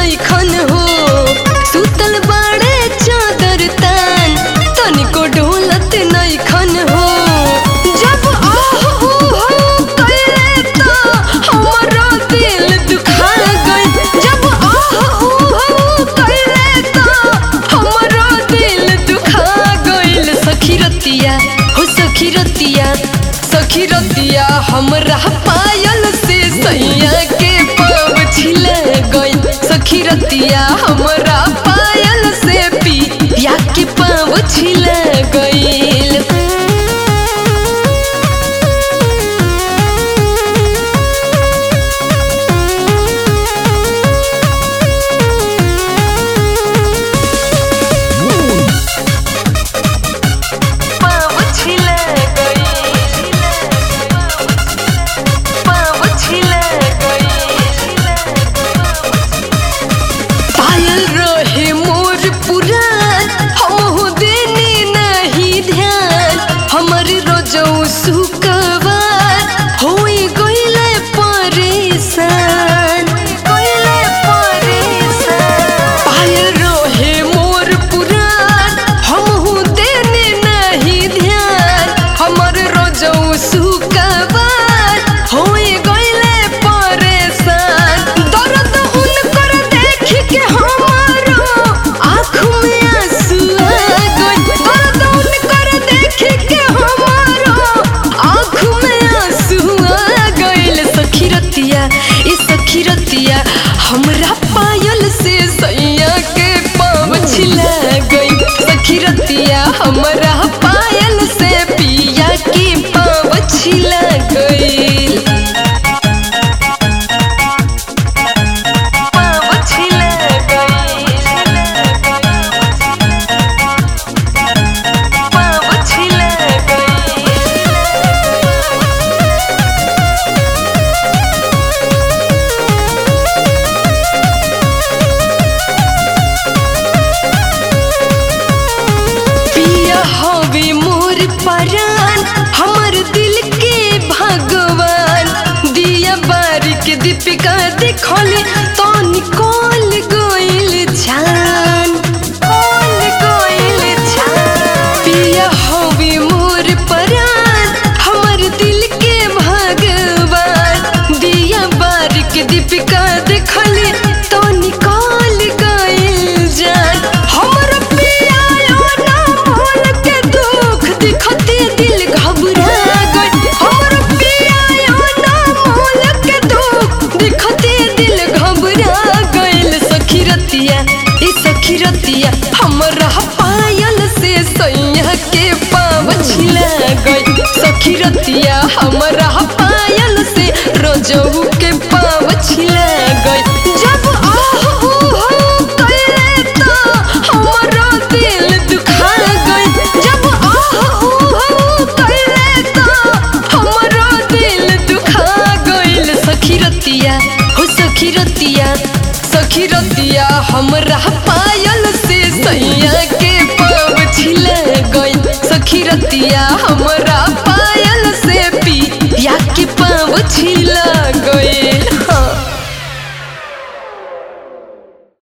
नहीं खन हो सुतल बाड़े चादर तान तनिको डोलत नहीं खन हो जब हो कइले तो हमारा दिल दुखा गइल जब हो कइले तो हमारा दिल दुखा गइल सखी रतिया हो सखी रतिया सखी रतिया हमरा पायल से सैया के पाँव छिला गइल सखी रतिया हमरा पायल से पिया के पाँव छिला गइल हमरा पायल से सैया के पाँव छिला गइल सखी रतिया हमरा पायल से पिया के पाँव छिला गइल पाँव छिला गइल पाँव छिला परान हमर दिल के भगवान दिया बारी के दीपिका देखली तो निकल गइल जान पिया हवे मोर परान हमर दिल के भगवान दिया बारी के दीपिका देखली तो निकल गइल जान हमर पिया ना बोल के दुख दिखते दिल घबरा गइल हमर पिया ना बोल के दुख दिखते दिल घबरा गइल सखी रतिया ए सखी रतिया हमरा पायल से सैया के पाँव छिला गइल सखी रतिया हमरा पायल से रजऊ के पाँव छिला गइल जब हो कइले तो हमरा दिल दुखा गइल जब हो कइले तो हमरा दिल दुखा गइल सखी रतिया हो सखी रतिया सखी रतिया हमरा पायल से सैया के पाँव छिला गइल सखी रतिया हमरा